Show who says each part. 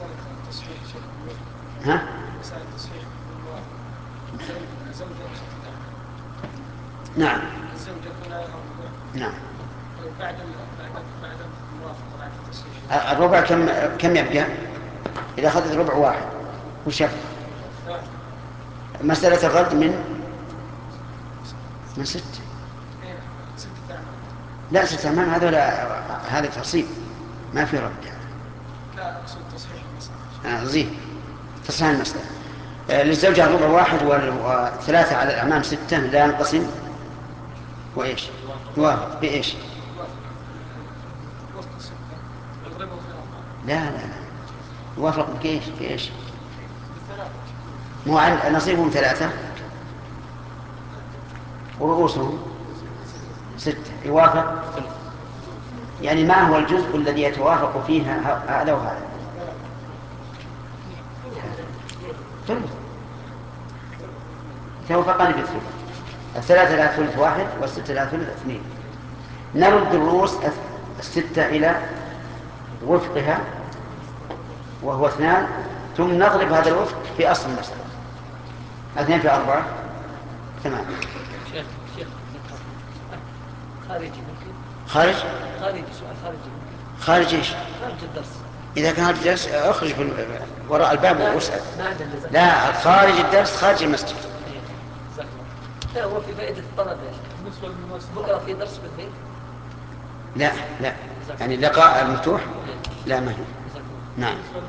Speaker 1: مسألة التصحيح شيخ
Speaker 2: ها؟
Speaker 1: مسألة التصحيح زوجة
Speaker 2: نعم.
Speaker 1: الزوجة كلها الربع.
Speaker 2: نعم.
Speaker 1: بعد الموافقة بعد التصحيح
Speaker 2: الربع كم يبقى؟ إذا أخذت ربع واحد وش يبقى؟ مسألة الرد من 6. لا 6 أعمام هذا تفصيل ما في رد يعني.
Speaker 1: لا أقصد تصحيح المسألة.
Speaker 2: زين تصحيح المسألة. للزوجة الربع واحد وثلاثة على الأعمام 6 لا ينقسم وإيش؟ يوافق بإيش؟ لا يوافق بإيش؟ مو عن نصيبهم 3 ورؤوسهم 6 يوافق. يعني ما هو الجزء الذي يتوافق فيه هذا وهذا؟ توافقان بالثلث. 3 لها ثلث 1 و6 لها ثلث 2. نرد الرؤوس 6 إلى وفقها وهو 2 ثم نضرب هذا الوفق في أصل المسألة 2 في 4 8.
Speaker 3: شيخ خارجي ممكن؟
Speaker 2: خارجي
Speaker 3: سؤال خارجي ممكن؟
Speaker 2: خارج ايش؟
Speaker 3: خارج الدرس.
Speaker 2: إذا كان الدرس اخرج وراء الباب واسأل.
Speaker 3: ما
Speaker 2: لا خارج الدرس خارج المسجد.
Speaker 3: لا هو في فائدة الطلب يا شيخ. بكرة في درس بالبيت؟
Speaker 2: لا يعني لقاء المفتوح لا ما هي. نعم.